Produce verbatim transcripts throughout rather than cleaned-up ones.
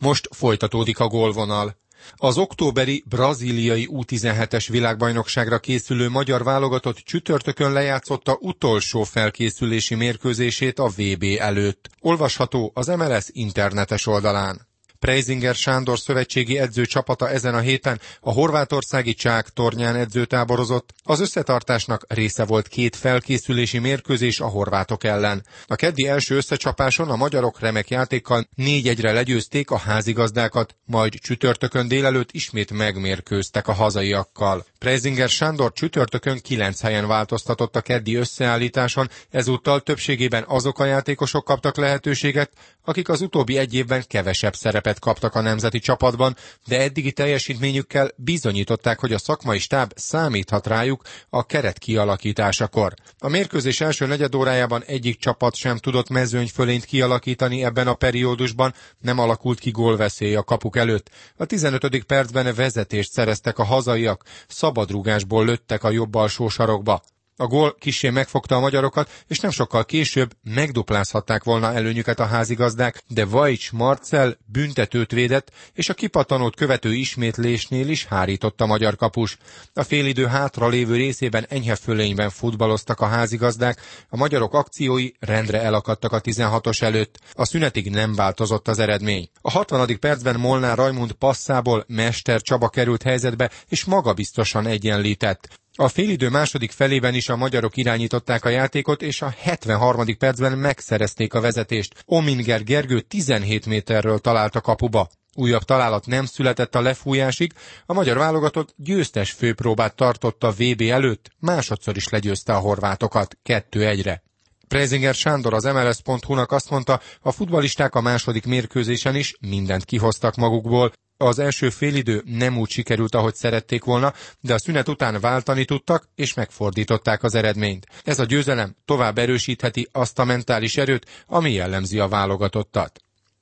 Most folytatódik a gólvonal. Az októberi brazíliai U tizenhetes világbajnokságra készülő magyar válogatott csütörtökön lejátszotta utolsó felkészülési mérkőzését a vé bé előtt. Olvasható az em el es internetes oldalán. Preisinger Sándor szövetségi edző csapata ezen a héten a horvátországi Csák tornyán edzőtáborozott. Az összetartásnak része volt két felkészülési mérkőzés a horvátok ellen. A keddi első összecsapáson a magyarok remek játékkal négy egyre legyőzték a házigazdákat, majd csütörtökön délelőtt ismét megmérkőztek a hazaiakkal. Preisinger Sándor csütörtökön kilenc helyen változtatott a keddi összeállításon, ezúttal többségében azok a játékosok kaptak lehetőséget, akik az utóbbi egy évben kevesebb szerepet kaptak a nemzeti csapatban, de eddigi teljesítményükkel bizonyították, hogy a szakmai stáb számíthat rájuk a keret kialakításakor. A mérkőzés első negyedórájában egyik csapat sem tudott mezőnyfölényt kialakítani ebben a periódusban, nem alakult ki gólveszély a kapuk előtt. A tizenötödik percben vezetést szereztek a hazaiak, szabadrúgásból lőttek a jobb alsó sarokba. A gól kissé megfogta a magyarokat, és nem sokkal később megduplázhatták volna előnyüket a házigazdák, de Vajcs Marcell büntetőt védett, és a kipattanót követő ismétlésnél is hárított a magyar kapus. A félidő hátra lévő részében enyhe fölényben futballoztak a házigazdák, a magyarok akciói rendre elakadtak a tizenhatos előtt. A szünetig nem változott az eredmény. A hatvanadik percben Molnár Rajmund passzából Mester Csaba került helyzetbe, és magabiztosan egyenlített. A félidő második felében is a magyarok irányították a játékot, és a hetvenharmadik percben megszerezték a vezetést. Ominger Gergő tizenhét méterről talált a kapuba. Újabb találat nem született a lefújásig, a magyar válogatott győztes főpróbát tartott a vé bé előtt, másodszor is legyőzte a horvátokat kettő egyre. Preisinger Sándor az em el es pont hu-nak azt mondta, a futballisták a második mérkőzésen is mindent kihoztak magukból. Az első félidő nem úgy sikerült, ahogy szerették volna, de a szünet után váltani tudtak, és megfordították az eredményt. Ez a győzelem tovább erősítheti azt a mentális erőt, ami jellemzi a válogatottat.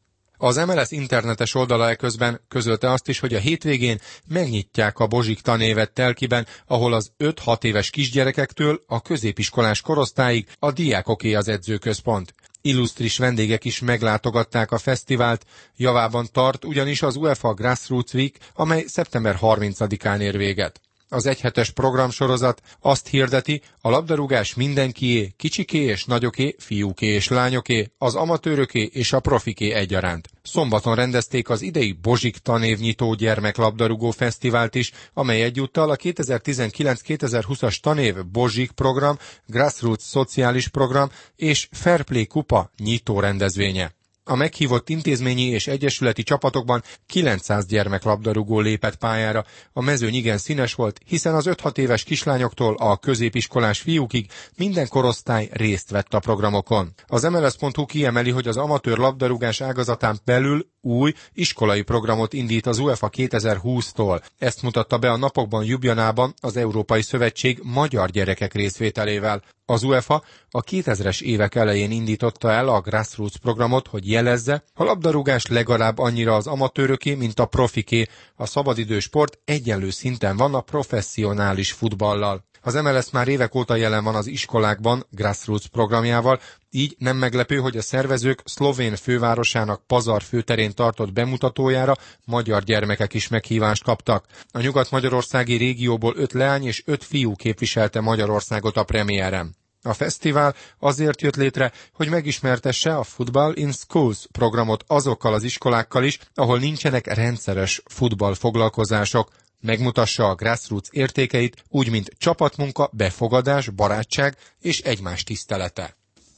Az em el es internetes oldala eközben közölte azt is, hogy a hétvégén megnyitják a Bozsik tanévet Telkiben, ahol az öt-hat éves kisgyerekektől a középiskolás korosztályig a diákoké az edzőközpont. Illusztris vendégek is meglátogatták a fesztivált, javában tart ugyanis az UEFA Grassroots Week, amely szeptember harmincadikán ér véget. Az egyhetes programsorozat azt hirdeti, a labdarúgás mindenkié, kicsiké és nagyoké, fiúké és lányoké, az amatőröké és a profiké egyaránt. Szombaton rendezték az idei Bozsik tanévnyitó gyermeklabdarúgó fesztivált is, amely egyúttal a kétezer-tizenkilenc kétezer-húszas tanév Bozsik program, Grassroots szociális program és Fairplay kupa nyitó rendezvénye. A meghívott intézményi és egyesületi csapatokban kilencszáz gyermeklabdarúgó lépett pályára. A mezőny igen színes volt, hiszen az öt-hat éves kislányoktól a középiskolás fiúkig minden korosztály részt vett a programokon. Az em el es pont hu kiemeli, hogy az amatőr labdarúgás ágazatán belül új iskolai programot indít az UEFA kétezer-húsztól. Ezt mutatta be a napokban Ljubljanában az Európai Szövetség magyar gyerekek részvételével. Az UEFA a kétezres évek elején indította el a Grassroots programot, hogy jelezze, a labdarúgás legalább annyira az amatőröké, mint a profiké, a szabadidős sport egyenlő szinten van a professzionális futballal. Az em el es már évek óta jelen van az iskolákban Grassroots programjával, így nem meglepő, hogy a szervezők szlovén fővárosának Pazar főterén tartott bemutatójára magyar gyermekek is meghívást kaptak. A nyugat-magyarországi régióból öt leány és öt fiú képviselte Magyarországot a premiéren. A fesztivál azért jött létre, hogy megismertesse a Football in Schools programot azokkal az iskolákkal is, ahol nincsenek rendszeres futballfoglalkozások, megmutassa a Grassroots értékeit, úgy, mint csapatmunka, befogadás, barátság és egymás tisztelete.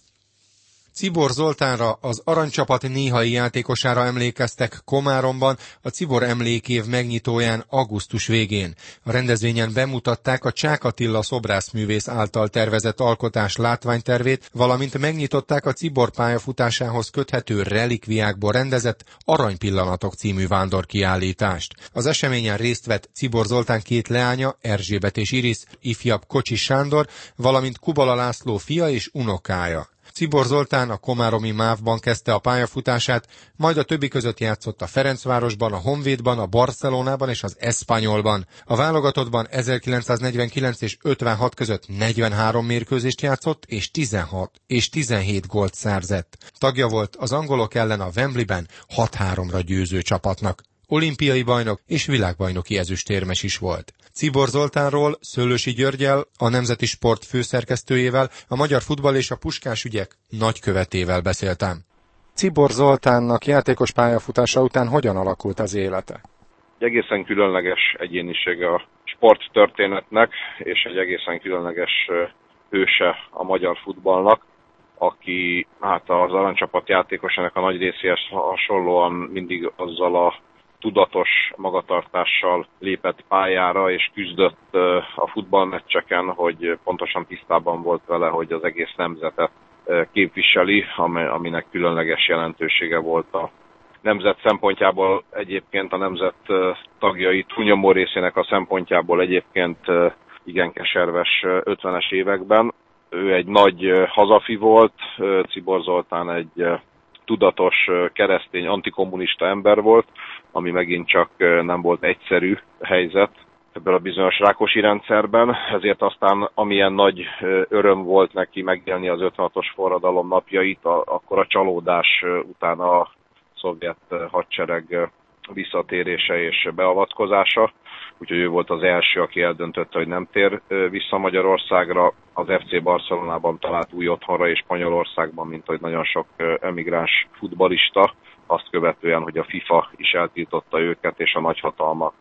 Czibor Zoltánra, az aranycsapat néhai játékosára emlékeztek Komáromban a Czibor emlékév megnyitóján augusztus végén. A rendezvényen bemutatták a Csák Attila szobrászművész által tervezett alkotás látványtervét, valamint megnyitották a Czibor pályafutásához köthető relikviákból rendezett Aranypillanatok című vándorkiállítást. Az eseményen részt vett Czibor Zoltán két leánya, Erzsébet és Iris, ifjabb Kocsis Sándor, valamint Kubala László fia és unokája. Czibor Zoltán a komáromi mávban kezdte a pályafutását, majd a többi között játszott a Ferencvárosban, a Honvédban, a Barcelonában és az Espanyolban. A válogatottban ezerkilencszáznegyvenkilenc és ötvenhat között negyvenhárom mérkőzést játszott, és tizenhat és tizenhét gólt szerzett. Tagja volt az angolok ellen a Wembleyben hat háromra győző csapatnak. Olimpiai bajnok és világbajnoki ezüstérmes is volt. Czibor Zoltánról Szőlősi Györggyel, a Nemzeti Sport főszerkesztőjével, a magyar futball és a Puskás ügyek nagykövetével beszéltem. Czibor Zoltánnak játékos pályafutása után hogyan alakult az élete? Egy egészen különleges egyénisége a sporttörténetnek, és egy egészen különleges hőse a magyar futballnak, aki hát az aranycsapat játékosának a nagy részéhez hasonlóan mindig azzal a tudatos magatartással lépett pályára, és küzdött a futballmeccseken, hogy pontosan tisztában volt vele, hogy az egész nemzetet képviseli, aminek különleges jelentősége volt a nemzet szempontjából, egyébként a nemzet tagjai túlnyomó részének a szempontjából egyébként igen keserves ötvenes években. Ő egy nagy hazafi volt, Czibor Zoltán egy tudatos, keresztény, antikommunista ember volt, ami megint csak nem volt egyszerű helyzet ebből a bizonyos Rákosi rendszerben, ezért aztán amilyen nagy öröm volt neki megélni az ötvenhatos forradalom napjait, akkor a csalódás után a szovjet hadsereg visszatérése és beavatkozása, úgyhogy ő volt az első, aki eldöntötte, hogy nem tér vissza Magyarországra. Az ef cé Barcelonában talált új otthonra, és Spanyolországban, mint hogy nagyon sok emigráns futballista, azt követően, hogy a FIFA is eltiltotta őket, és a nagyhatalmak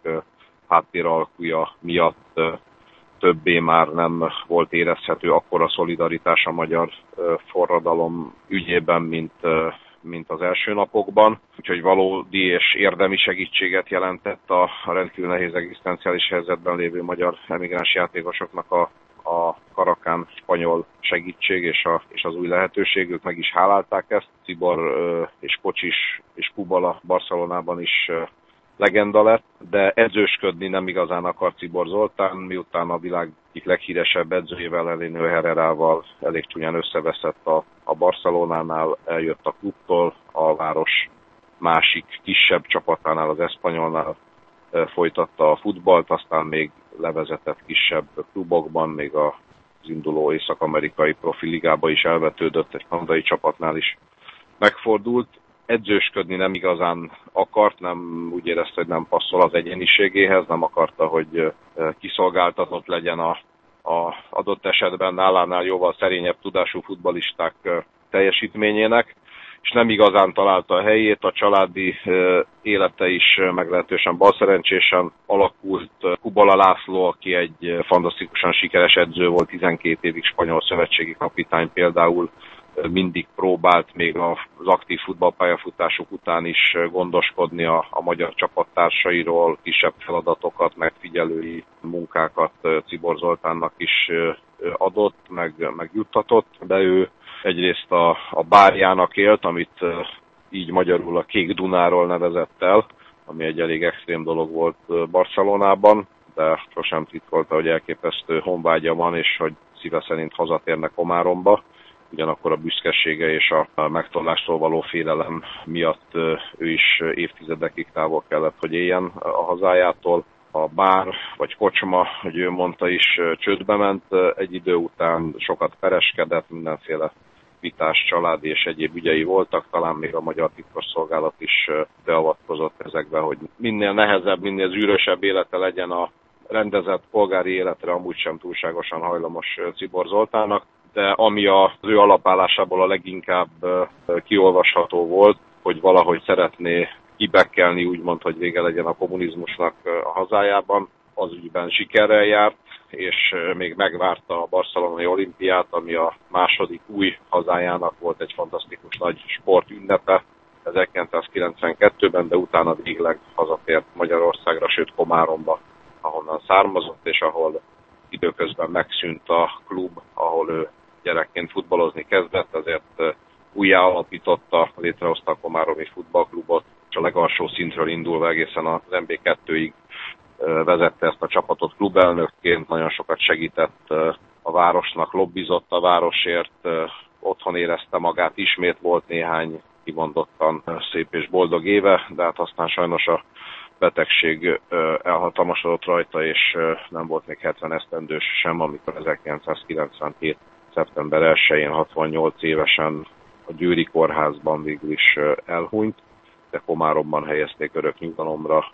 háttéralkúja miatt többé már nem volt érezhető akkora szolidaritás a magyar forradalom ügyében, mint mint az első napokban, úgyhogy valódi és érdemi segítséget jelentett a rendkívül nehéz egzisztenciális helyzetben lévő magyar emigráns játékosoknak a, a karakán spanyol segítség és, a, és az új lehetőség, ők meg is hálálták ezt. Czibor és Kocsis és Kubala Barcelonában is legenda lett, de edzősködni nem igazán akart Czibor Zoltán, miután a világ egyik leghíresebb edzőjével, Elinő Herrerával elég csúnyán összeveszett a, a Barcelonánál, eljött a klubtól, a város másik kisebb csapatánál, az Espanyolnál e, folytatta a futballt, aztán még levezetett kisebb klubokban, még az induló észak-amerikai profiligába is elvetődött, egy kanadai csapatnál is megfordult. Edzősködni nem igazán akart, nem úgy érezte, hogy nem passzol az egyéniségéhez, nem akarta, hogy kiszolgáltatott legyen a, a adott esetben nálánál jóval szerényebb tudású futballisták teljesítményének, és nem igazán találta a helyét, a családi élete is meglehetősen balszerencsésen alakult. Kubala László, aki egy fantasztikusan sikeres edző volt, tizenkét évig spanyol szövetségi kapitány például, mindig próbált még az aktív futballpályafutások után is gondoskodni a, a magyar csapattársairól, kisebb feladatokat, megfigyelői munkákat Czibor Zoltánnak is adott, meg, meg juttatott, de ő egyrészt a, a bárjának élt, amit így magyarul a Kék Dunáról nevezett el, ami egy elég extrém dolog volt Barcelonában, de sosem titkolta, hogy elképesztő honvágya van, és hogy szíve szerint hazatérne Komáromba. Ugyanakkor a büszkesége és a megtorlástól való félelem miatt ő is évtizedekig távol kellett, hogy éljen a hazájától. A bár vagy kocsma, hogy ő mondta is, csődbe ment egy idő után, sokat pereskedett, mindenféle vitás családi és egyéb ügyei voltak, talán még a magyar titkosszolgálat is beavatkozott ezekbe, hogy minél nehezebb, minél zűrösebb élete legyen a rendezett polgári életre, amúgy sem túlságosan hajlamos Czibor Zoltánnak. De ami az ő alapállásából a leginkább kiolvasható volt, hogy valahogy szeretné kibekkelni, úgymond, hogy vége legyen a kommunizmusnak a hazájában, az ügyben sikerrel járt, és még megvárta a barcelonai olimpiát, ami a második új hazájának volt egy fantasztikus nagy sportünnepe ezerkilencszázkilencvenkettőben, de utána végleg hazatért Magyarországra, sőt Komáromba, ahonnan származott, és ahol időközben megszűnt a klub, ahol ő gyerekként futballozni kezdett, ezért újjá alapította, létrehozta a komáromi futballklubot, és a legalsó szintről indulva egészen az em bé kettőig vezette ezt a csapatot klubelnökként, nagyon sokat segített a városnak, lobbizott a városért, otthon érezte magát, ismét volt néhány kimondottan szép és boldog éve, de hát aztán sajnos a betegség elhatalmasodott rajta, és nem volt még hetven esztendős sem, amikor ezerkilencszázkilencvenhét. szeptember elsején hatvannyolc évesen a Győri kórházban végül is elhunyt, de Komáromban helyezték örök nyugalomra.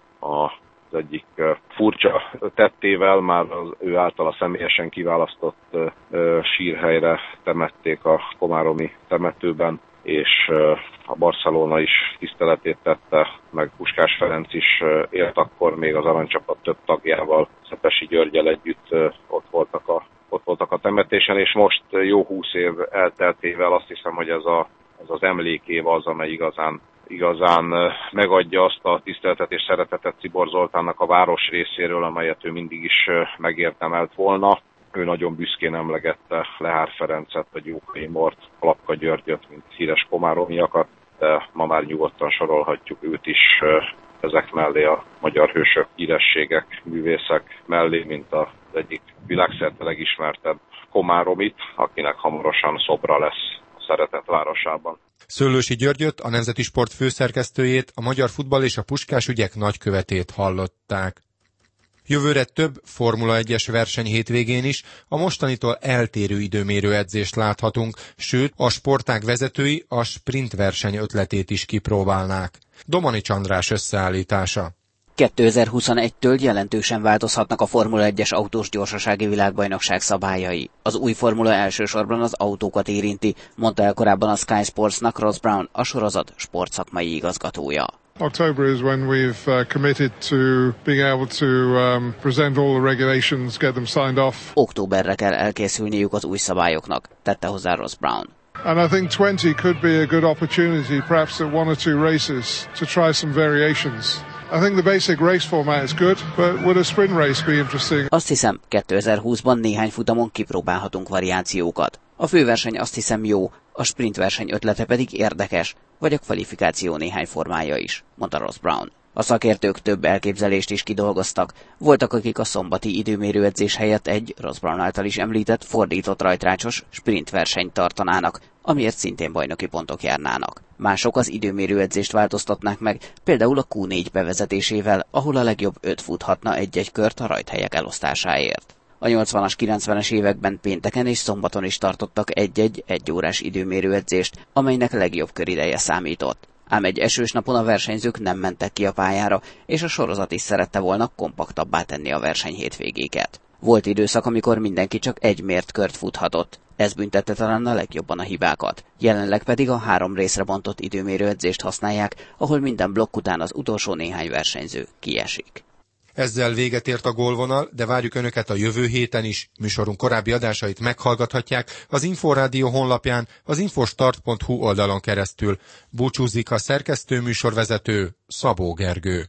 Az egyik furcsa tettével már az ő általa személyesen kiválasztott sírhelyre temették a komáromi temetőben, és a Barcelona is tiszteletét tette, meg Puskás Ferenc is élt akkor még az aranycsapat több tagjával, Szepesi Györggyel együtt ott voltak a ott voltak a temetésen, és most jó húsz év elteltével azt hiszem, hogy ez, a, ez az emlékév az, amely igazán, igazán megadja azt a tiszteletet és szeretetet Czibor Zoltánnak a város részéről, amelyet ő mindig is megérdemelt volna. Ő nagyon büszkén emlegette Lehár Ferencet, a Gyókai Mort, Klapka Györgyöt, mint híres komáromiakat, de ma már nyugodtan sorolhatjuk őt is ezek mellé, a magyar hősök, hírességek, művészek mellé, mint az egyik világszerte legismertebb komáromit, akinek hamarosan szobra lesz a szeretet városában. Szőlősi Györgyöt, a Nemzeti Sport főszerkesztőjét, a magyar futball és a puskás ügyek nagykövetét hallották. Jövőre több Formula egyes verseny hétvégén is a mostanitól eltérő időmérő edzést láthatunk, sőt a sportág vezetői a sprint verseny ötletét is kipróbálnák. Domanics András összeállítása. kétezer-huszonegytől jelentősen változhatnak a Formula egyes autós gyorsasági világbajnokság szabályai. Az új formula elsősorban az autókat érinti, mondta el korábban a Sky Sportsnak Ross Brown, a sorozat sportszakmai igazgatója. October is when we've uh, committed to being able to um, present all the regulations, get them signed off. Októberre kell elkészülniük az új szabályoknak, tette hozzá Ross Brown. And I think twenty could be a good opportunity, perhaps at one or two races, to try some variations. I think the basic race format is good, but would a sprint race be interesting? Azt hiszem, kétezer-húszban néhány futamon kipróbálhatunk variációkat. A főverseny azt hiszem jó, a sprintverseny ötlete pedig érdekes, vagy a kvalifikáció néhány formája is, mondta Ross Brown. A szakértők több elképzelést is kidolgoztak. Voltak, akik a szombati időmérőedzés helyett egy, Ross Brown által is említett, fordított rajtrácsos sprintversenyt tartanának, amiért szintén bajnoki pontok járnának. Mások az időmérőedzést változtatnák meg, például a kú négy bevezetésével, ahol a legjobb öt futhatna egy-egy kört a rajthelyek elosztásáért. A nyolcvanas, kilencvenes években pénteken és szombaton is tartottak egy-egy egyórás időmérőedzést, amelynek legjobb körideje számított. Ám egy esős napon a versenyzők nem mentek ki a pályára, és a sorozat is szerette volna kompaktabbá tenni a verseny hétvégéket. Volt időszak, amikor mindenki csak egy mért kört futhatott. Ez büntette talán a legjobban a hibákat. Jelenleg pedig a három részre bontott időmérőedzést használják, ahol minden blokk után az utolsó néhány versenyző kiesik. Ezzel véget ért a gólvonal, de várjuk Önöket a jövő héten is. Műsorunk korábbi adásait meghallgathatják az Inforádió honlapján, az infostart pont hu oldalon keresztül. Búcsúzik a szerkesztő műsorvezető, Szabó Gergő.